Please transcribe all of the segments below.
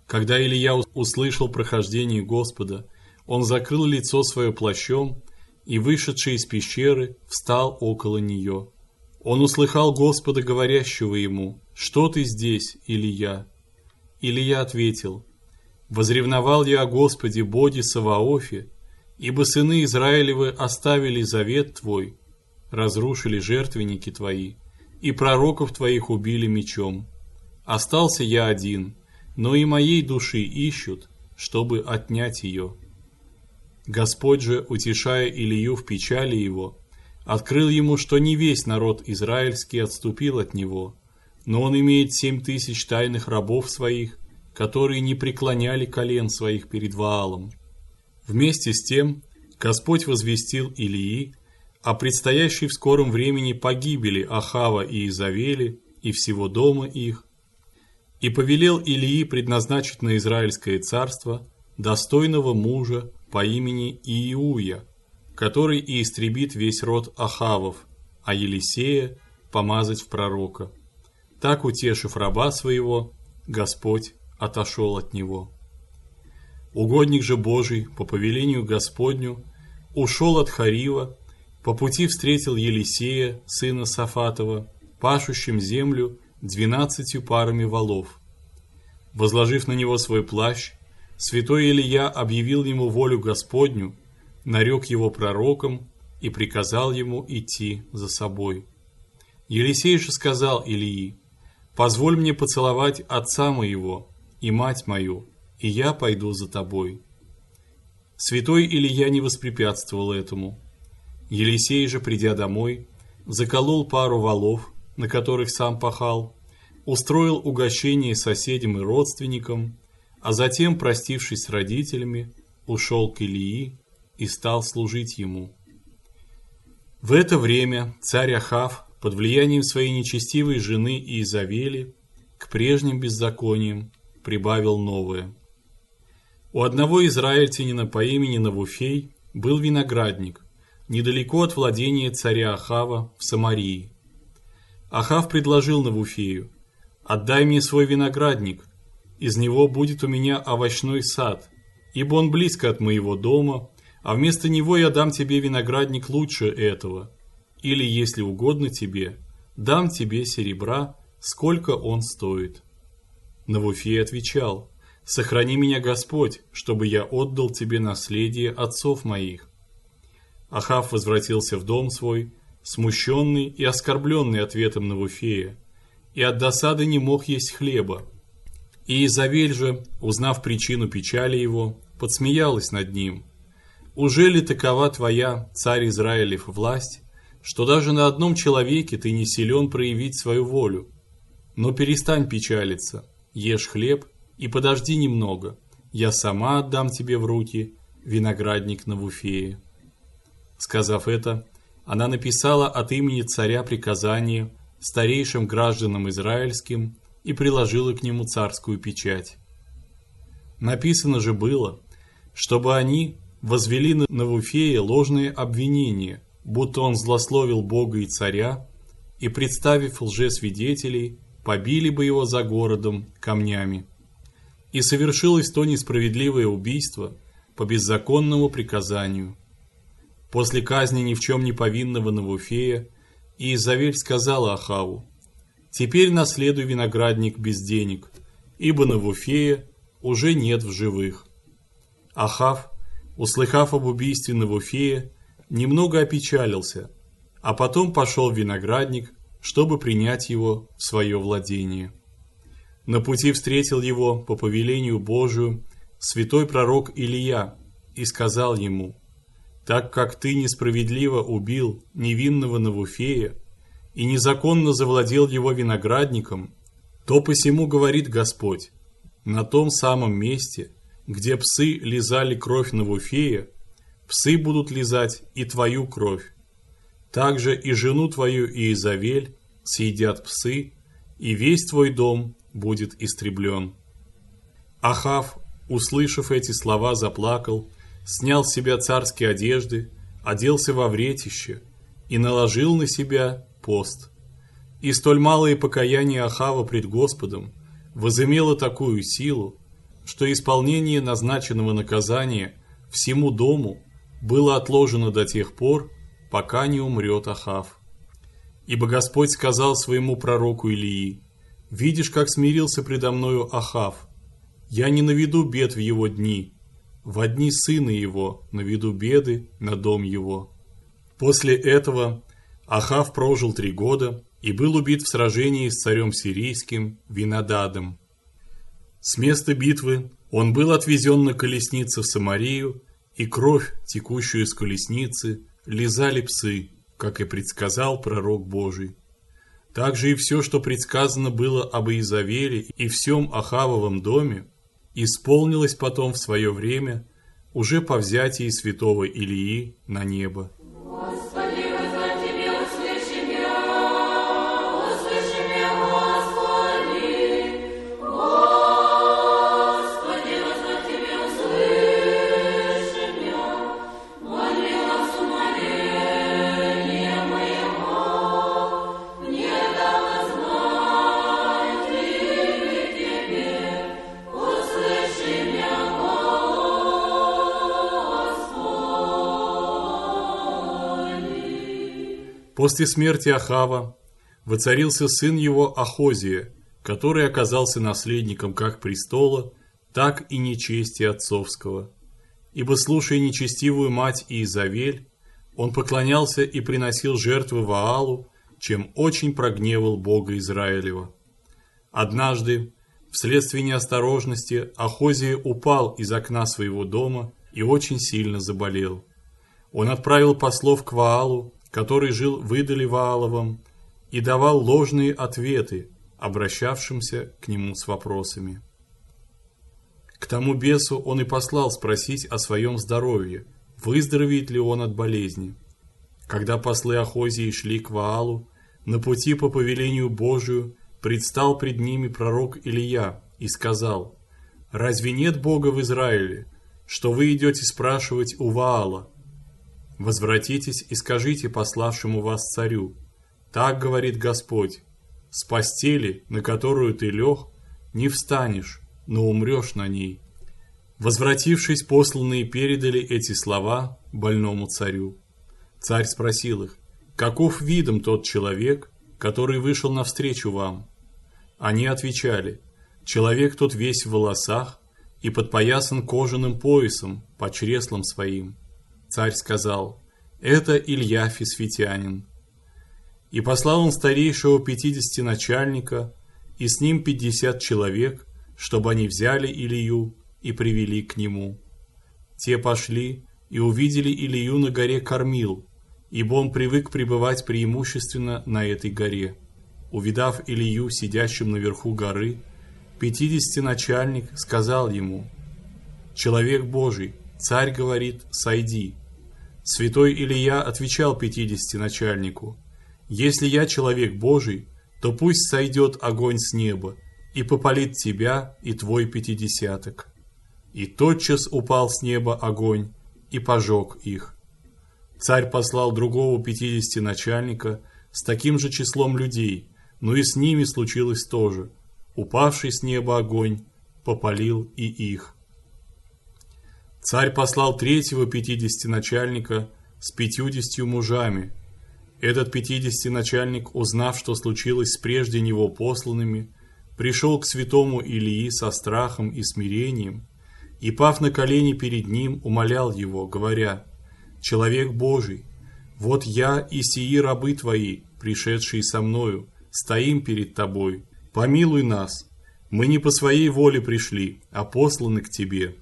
Когда Илия услышал прохождение Господа, он закрыл лицо свое плащом и, вышедший из пещеры, встал около нее. Он услыхал Господа, говорящего ему: «Что ты здесь, Илия?» Илия ответил: «Возревновал я о Господе Боге Саваофе, ибо сыны Израилевы оставили завет твой, разрушили жертвенники твои, и пророков твоих убили мечом. Остался я один, но и моей души ищут, чтобы отнять ее». Господь же, утешая Илию в печали его, открыл ему, что не весь народ израильский отступил от него, но он имеет 7000 тайных рабов своих, которые не преклоняли колен своих перед Ваалом. Вместе с тем Господь возвестил Илии о предстоящей в скором времени погибели Ахава и Изавели и всего дома их, и повелел Илии предназначить на Израильское царство достойного мужа по имени Ииуя, который и истребит весь род Ахавов, а Елисея помазать в пророка. Так, утешив раба своего, Господь отошел от него. Угодник же Божий по повелению Господню ушел от Харива, по пути встретил Елисея, сына Сафатова, пашущим землю 12 парами волов. Возложив на него свой плащ, святой Илия объявил ему волю Господню, нарек его пророком и приказал ему идти за собой. Елисей же сказал Илии: «Позволь мне поцеловать отца моего и мать мою, и я пойду за тобой». Святой Илия не воспрепятствовал этому. Елисей же, придя домой, заколол пару волов, на которых сам пахал, устроил угощение соседям и родственникам, а затем, простившись с родителями, ушел к Илии и стал служить ему. В это время царь Ахав, под влиянием своей нечестивой жены Иезавели, к прежним беззакониям прибавил новое. У одного израильтянина по имени Навуфей был виноградник, недалеко от владения царя Ахава в Самарии. Ахав предложил Навуфею: «Отдай мне свой виноградник, из него будет у меня овощной сад, ибо он близко от моего дома, а вместо него я дам тебе виноградник лучше этого, или, если угодно тебе, дам тебе серебра, сколько он стоит». Навуфей отвечал: «Сохрани меня, Господь, чтобы я отдал тебе наследие отцов моих». Ахав возвратился в дом свой, смущенный и оскорбленный ответом Навуфея, и от досады не мог есть хлеба. И Иезавель же, узнав причину печали его, подсмеялась над ним: «Уже ли такова твоя, царь Израилев, власть, что даже на одном человеке ты не силен проявить свою волю? Но перестань печалиться, ешь хлеб и подожди немного, я сама отдам тебе в руки виноградник Навуфея». Сказав это, она написала от имени царя приказание старейшим гражданам израильским и приложила к нему царскую печать. Написано же было, чтобы они возвели на Навуфея ложные обвинения, будто он злословил Бога и царя, и, представив лжесвидетелей, побили бы его за городом камнями. И совершилось то несправедливое убийство по беззаконному приказанию. После казни ни в чем не повинного Навуфея Иезавель сказала Ахаву: «Теперь наследуй виноградник без денег, ибо Навуфея уже нет в живых». Ахав, услыхав об убийстве Навуфея, немного опечалился, а потом пошел в виноградник, чтобы принять его в свое владение. На пути встретил его по повелению Божию святой пророк Илия и сказал ему: «Так как ты несправедливо убил невинного Навуфея и незаконно завладел его виноградником, то посему говорит Господь: на том самом месте, где псы лизали кровь Навуфея, псы будут лизать и твою кровь. Также и жену твою Иезавель съедят псы, и весь твой дом будет истреблен». Ахав, услышав эти слова, заплакал, снял с себя царские одежды, оделся во вретище и наложил на себя пост. И столь малое покаяние Ахава пред Господом возымело такую силу, что исполнение назначенного наказания всему дому было отложено до тех пор, пока не умрет Ахав. Ибо Господь сказал своему пророку Илии: «Видишь, как смирился предо мною Ахав? Я не наведу бед в его дни, во дни сына его наведу беды на дом его». После этого Ахав прожил 3 года и был убит в сражении с царем сирийским Винададом. С места битвы он был отвезен на колеснице в Самарию, и кровь, текущую из колесницы, лизали псы, как и предсказал пророк Божий. Также и все, что предсказано было об Иезавеле и всем Ахавовом доме, исполнилось потом в свое время, уже по взятии святого Илии на небо. После смерти Ахава воцарился сын его Ахозия, который оказался наследником как престола, так и нечести отцовского. Ибо, слушая нечестивую мать Иезавель, он поклонялся и приносил жертвы Ваалу, чем очень прогневал Бога Израилева. Однажды, вследствие неосторожности, Ахозия упал из окна своего дома и очень сильно заболел. Он отправил послов к Ваалу, который жил в идоле Вааловом, и давал ложные ответы обращавшимся к нему с вопросами. К тому бесу он и послал спросить о своем здоровье, выздоровеет ли он от болезни. Когда послы Ахозии шли к Ваалу, на пути по повелению Божию предстал пред ними пророк Илия и сказал: «Разве нет Бога в Израиле, что вы идете спрашивать у Ваала? Возвратитесь и скажите пославшему вас царю: так говорит Господь, с постели, на которую ты лег, не встанешь, но умрешь на ней». Возвратившись, посланные передали эти слова больному царю. Царь спросил их: «Каков видом тот человек, который вышел навстречу вам?» Они отвечали: «Человек тот весь в волосах и подпоясан кожаным поясом по чреслам своим». Царь сказал: «Это Илья Фисфитянин». И послал он старейшего 50 начальника, и с ним 50 человек, чтобы они взяли Илью и привели к нему. Те пошли и увидели Илью на горе Кормил, ибо он привык пребывать преимущественно на этой горе. Увидав Илью сидящим наверху горы, 50 начальник сказал ему: «Человек Божий, царь говорит, сойди». Святой Илия отвечал 50 начальнику: «Если я человек Божий, то пусть сойдет огонь с неба и попалит тебя и твой 50. И тотчас упал с неба огонь и пожег их. Царь послал другого 50 начальника с таким же числом людей, но и с ними случилось то же. Упавший с неба огонь попалил и их. Царь послал третьего 50 начальника с 50 мужами. Этот 50 начальник, узнав, что случилось с прежде него посланными, пришел к святому Илии со страхом и смирением, и, пав на колени перед ним, умолял его, говоря: «Человек Божий, вот я и сии рабы твои, пришедшие со мною, стоим перед тобой. Помилуй нас, мы не по своей воле пришли, а посланы к тебе.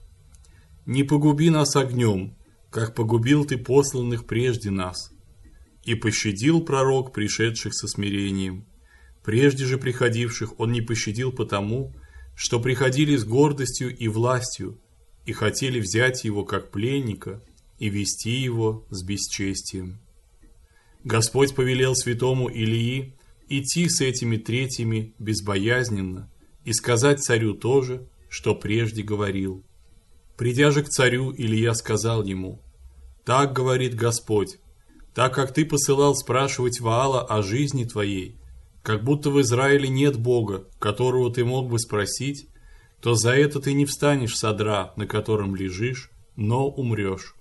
Не погуби нас огнем, как погубил ты посланных прежде нас». И пощадил пророк пришедших со смирением. Прежде же приходивших он не пощадил потому, что приходили с гордостью и властью и хотели взять его как пленника и вести его с бесчестием. Господь повелел святому Илии идти с этими третьими безбоязненно и сказать царю то же, что прежде говорил. Придя же к царю, Илия сказал ему: «Так говорит Господь, так как ты посылал спрашивать Ваала о жизни твоей, как будто в Израиле нет Бога, которого ты мог бы спросить, то за это ты не встанешь с одра, на котором лежишь, но умрешь.